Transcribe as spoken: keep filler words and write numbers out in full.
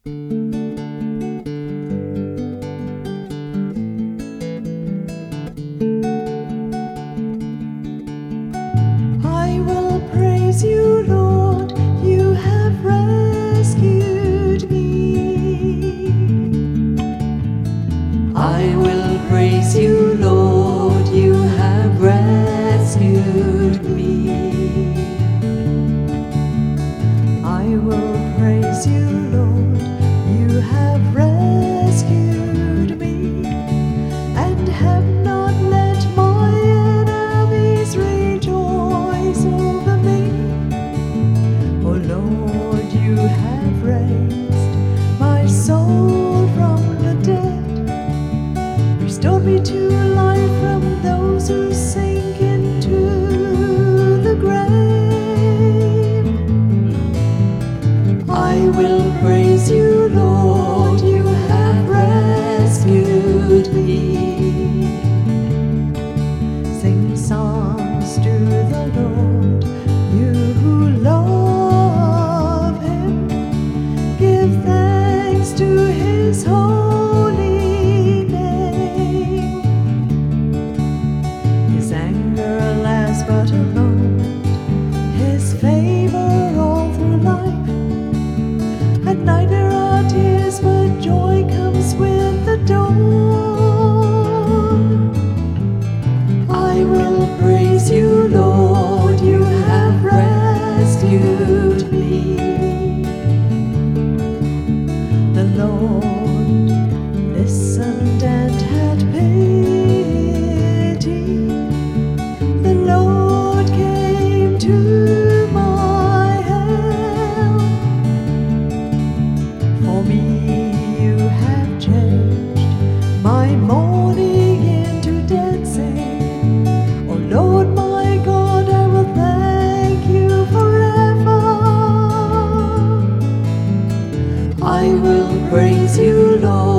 I will praise you, Lord, you have rescued me. I will praise you, Lord, you have rescued me. I will praise you, Lord, you have rescued me, and have not let my enemies rejoice over me. Oh Lord, you have raised my soul from the dead, restored me to life from those who sink into the grave. I will praise you, Lord, you have rescued me. Sing songs to the Lord, you who love him. Give thanks to his holy name. His anger lasts but a moment, his favor all through life. At night there are tears, but joy comes with the dawn. I will praise you, Lord, you have rescued me. The Lord listened and had pity. The Lord came to my help. For me you have changed my mourning into dancing. Oh Lord my God, I will thank you forever. I will praise you, Lord.